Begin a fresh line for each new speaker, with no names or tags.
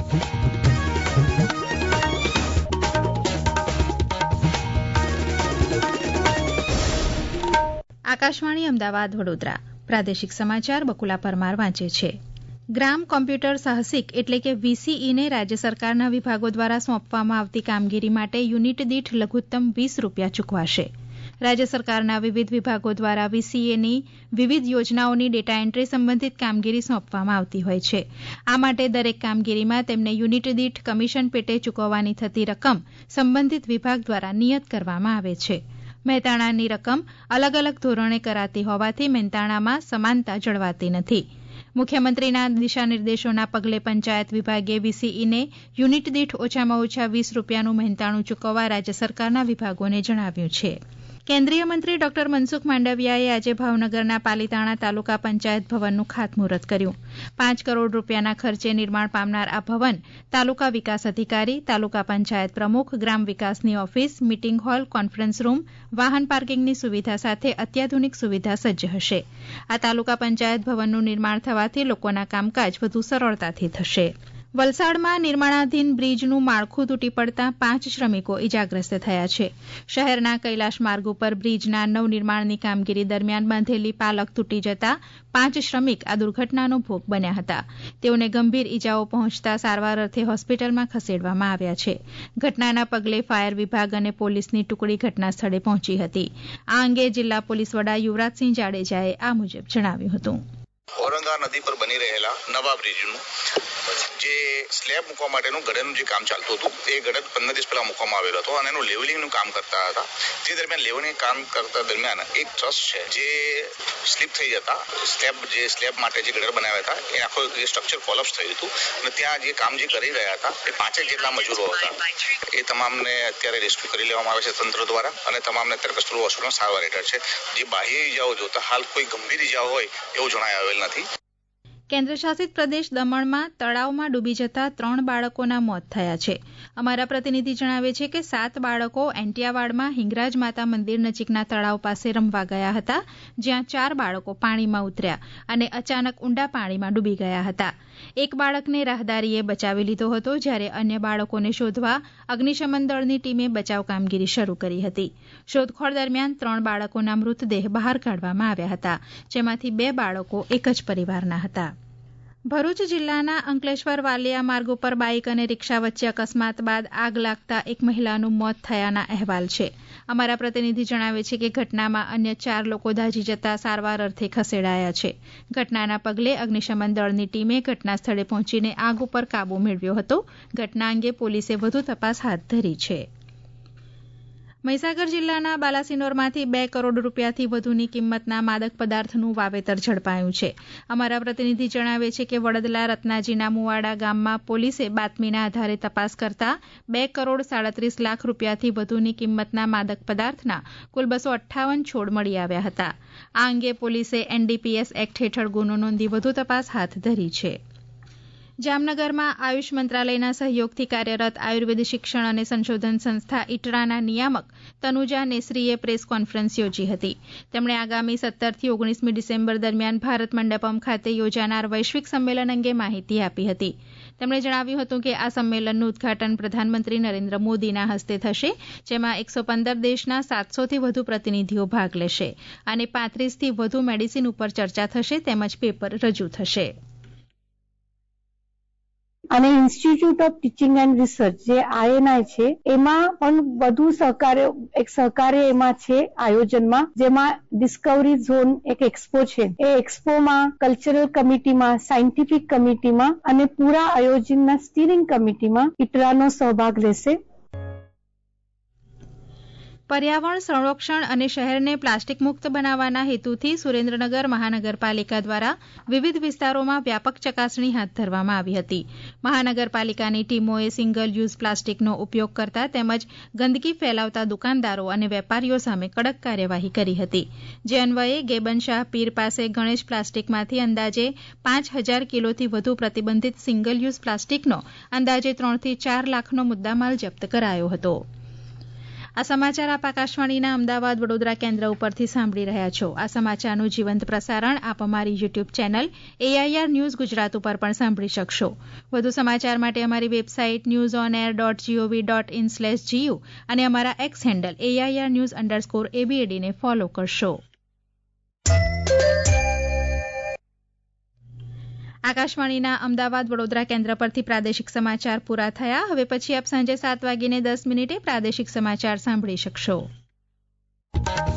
આકાશવાણી અમદાવાદ વડોદરા પ્રાદેશિક સમાચાર બકુલા પરમાર વાંચે છે. ગ્રામ કોમ્પ્યુટર સાહસિક એટલે કે VCEને રાજ્ય સરકારના વિભાગો દ્વારા સોંપવામાં આવતી કામગીરી માટે યુનિટ દીઠ લઘુત્તમ ₹20 ચૂકવાશે. રાજ્ય સરકારના વિવિધ વિભાગો દ્વારા VCEની વિવિધ યોજનાઓની ડેટા એન્ટ્રી સંબંધિત કામગીરી સોંપવામાં આવતી હોય છે. આ માટે દરેક કામગીરીમાં તેમને યુનિટ દીઠ કમિશન પેટે ચૂકવવાની થતી રકમ સંબંધિત વિભાગ દ્વારા નિયત કરવામાં આવે છે. મહેનતાણાની રકમ અલગ અલગ ધોરણે કરાતી હોવાથી મહેનતાણામાં સમાનતા જળવાતી નથી. મુખ્યમંત્રીના દિશાનિર્દેશોના પગલે પંચાયત વિભાગે VCEને યુનિટ દીઠ ઓછામાં ઓછા ₹20નું મહેનતાણું ચૂકવવા રાજ્ય સરકારના વિભાગોને જણાવ્યું છે. કેન્દ્રીય મંત્રી ડોક્ટર મનસુખ માંડવિયાએ આજે ભાવનગરના પાલીતાણા તાલુકા પંચાયત ભવનનું ખાતમુહૂર્ત કર્યું. ₹5 કરોડના ખર્ચે નિર્માણ પામનાર આ ભવન તાલુકા વિકાસ અધિકારી, તાલુકા પંચાયત પ્રમુખ, ગ્રામ વિકાસની office, meeting hall, conference room, વાહન પાર્કિંગની સુવિધા સાથે અત્યાધુનિક સુવિધા સજ્જ હશે. આ તાલુકા પંચાયત ભવનનું નિર્માણ થવાથી લોકોના કામકાજ વધુ સરળતાથી થશે. વલસાડમાં નિર્માણાધીન બ્રિજનું માળખું તૂટી પડતા 5 શ્રમિકો ઇજાગ્રસ્ત થયા છે. શહેરના કૈલાશ માર્ગ ઉપર બ્રિજના નવનિર્માણની કામગીરી દરમિયાન બાંધેલી પાલખ તૂટી જતા 5 શ્રમિક આ દુર્ઘટનાનો ભોગ બન્યા હતા. તેઓને ગંભીર ઇજાઓ પહોંચતા સારવાર અર્થે હોસ્પિટલમાં ખસેડવામાં આવ્યા છે. ઘટનાના પગલે ફાયર વિભાગ અને પોલીસની ટુકડી ઘટના સ્થળે પહોંચી હતી. આ અંગે જિલ્લા પોલીસ વડા યુવરાજસિંહ જાડેજાએ આ મુજબ જણાવ્યું હતું.
ઔરંગા નદી પર બની રહેલા નવા બ્રિજનું જે સ્લેબ મૂકવા માટેનું ગડરનું જે કામ ચાલતું હતું એ ગડર 15 દિવસ પહેલા મૂકવામાં આવેલો હતો અને એનું લેવલિંગનું કામ કરતા હતા. તે દરમિયાન લેવલિંગ કામ કરતા દરમિયાન એક ટ્રસ છે જે સ્લીપ થઈ જતા સ્લેબ માટે જે ગડર બનાવ્યા હતા એ આખો સ્ટ્રક્ચર કોલેપ્સ થયું હતું અને ત્યાં જે કામ જે કરી રહ્યા હતા એ 5 જેટલા મજૂરો હતા. એ તમામને અત્યારે રેસ્ક્યુ કરી લેવામાં આવે છે તંત્ર દ્વારા અને તમામને અત્યારે કસ્તુરબા હોસ્પિટલમાં સારવાર હેઠળ છે. જે બાહ્ય ઇજાઓ જોતા હાલ કોઈ ગંભીર ઇજાઓ હોય એવું જણાઈ આવેલ નથી.
કેન્દ્રશાસિત પ્રદેશ દમણમાં તળાવમાં ડૂબી જતા 3 બાળકોના મોત થયા છે. અમારા પ્રતિનિધિ જણાવે છે કે 7 બાળકો એન્ટિયાવાડમાં હિંગરાજ માતા મંદિર નજીકના તળાવ પાસે રમવા ગયા હતા, જ્યાં 4 બાળકો પાણીમાં ઉતર્યા અને અચાનક ઊંડા પાણીમાં ડૂબી ગયા હતા. એક બાળકને રાહદારીએ બચાવી લીધો હતો, જ્યારે અન્ય બાળકોને શોધવા અગ્નિશમન દળની ટીમે બચાવ કામગીરી શરૂ કરી હતી. શોધખોળ દરમિયાન 3 બાળકોના મૃતદેહ બહાર કાઢવામાં આવ્યા હતા, જેમાંથી 2 બાળકો એક જ પરિવારના હતા. ભરૂચ જિલ્લાના અંકલેશ્વર વાલિયા માર્ગ ઉપર બાઇક અને રિક્ષા વચ્ચે અકસ્માત બાદ આગ લાગતા એક મહિલાનું મોત થયાના અહેવાલ છે. અમારા પ્રતિનિધિ જણાવે છે કે ઘટનામાં અન્ય 4 લોકો દાઝી જતા સારવાર અર્થે ખસેડાયા છે. ઘટનાના પગલે અગ્નિશમન દળની ટીમે ઘટના સ્થળે પહોંચીને આગ ઉપર કાબુ મેળવ્યો હતો. ઘટના અંગે પોલીસે વધુ તપાસ હાથ ધરી છે. મહીસાગર જિલ્લાના બાલાસિનોરમાંથી ₹2 કરોડથી વધુની કિંમતના માદક પદાર્થનું વાવેતર ઝડપાયું છે. અમારા પ્રતિનિધિ જણાવે છે કે વડદલા રત્નાજીના મુવાડા ગામમાં પોલીસે બાતમીના આધારે તપાસ કરતા ₹2,37,00,000થી વધુની કિંમતના માદક પદાર્થના કુલ 258 છોડ મળી આવ્યા હતા. આ અંગે પોલીસે NDPS એક્ટ હેઠળ ગુનો નોંધી વધુ તપાસ હાથ ધરી છે. જામનગરમાં આયુષ મંત્રાલયના સહયોગથી કાર્યરત આયુર્વેદ શિક્ષણ અને સંશોધન સંસ્થા ઇટરાના નિયામક તનુજા નેસરીએ પ્રેસ કોન્ફરન્સ યોજી હતી. તેમણે આગામી 17થી 19મી ડિસેમ્બર દરમિયાન ભારત મંડપમ ખાતે યોજાનાર વૈશ્વિક સંમેલન અંગે માહિતી આપી હતી. તેમણે જણાવ્યું હતું કે આ સંમેલનનું ઉદઘાટન પ્રધાનમંત્રી નરેન્દ્ર મોદીના હસ્તે થશે, જેમાં 115 દેશના 700થી વધુ પ્રતિનિધિઓ ભાગ લેશે અને 35થી વધુ મેડિસિન ઉપર ચર્ચા થશે તેમજ પેપર રજૂ થશે.
અને institute of teaching and research જે INI છે એમાં પણ વધુ સહકાર્ય એમાં છે આયોજનમાં, જેમાં ડિસ્કવરી ઝોન એક એક્સપો છે. એ એક્સપોમાં કલ્ચરલ કમિટીમાં, સાયન્ટિફિક કમિટીમાં અને પૂરા આયોજનના સ્ટીરિંગ કમિટીમાં ઇટરાનો સહભાગ લેશે.
પર્યાવરણ સંરક્ષણ અને શહેરને પ્લાસ્ટિક મુક્ત બનાવવાના હેતુથી સુરેન્દ્રનગર મહાનગરપાલિકા દ્વારા વિવિધ વિસ્તારોમાં વ્યાપક ચકાસણી હાથ ધરવામાં આવી હતી. મહાનગરપાલિકાની ટીમોએ સિંગલ યુઝ પ્લાસ્ટિકનો ઉપયોગ કરતા તેમજ ગંદકી ફેલાવતા દુકાનદારો અને વેપારીઓ સામે કડક કાર્યવાહી કરી હતી. જે અન્વયે ગેબનશાહ પીર પાસે ગણેશ પ્લાસ્ટિકમાંથી અંદાજે 5,000 કિલોથી વધુ પ્રતિબંધિત સિંગલ યુઝ પ્લાસ્ટિકનો અંદાજે 3 થી 4 લાખનો મુદ્દામાલ જપ્ત કરાયો હતો. આ સમાચાર આપ આકાશવાણીના અમદાવાદ વડોદરા કેન્દ્ર ઉપરથી સાંભળી રહ્યા છો. આ સમાચારનું જીવંત પ્રસારણ આપ અમારી YouTube channel AIR news Gujarat ઉપર પણ સાંભળી શકશો. વધુ સમાચાર માટે અમારી વેબસાઇટ newsonair.gov.in/gu અને અમારા એક્સ હેન્ડલ AIR_news_ABAD ને ફોલો કરશો. આકાશવાણીના અમદાવાદ વડોદરા કેન્દ્ર પરથી પ્રાદેશિક સમાચાર પૂરા થયા. હવે પછી આપ સાંજે 7:10 પ્રાદેશિક સમાચાર સાંભળી શકશો.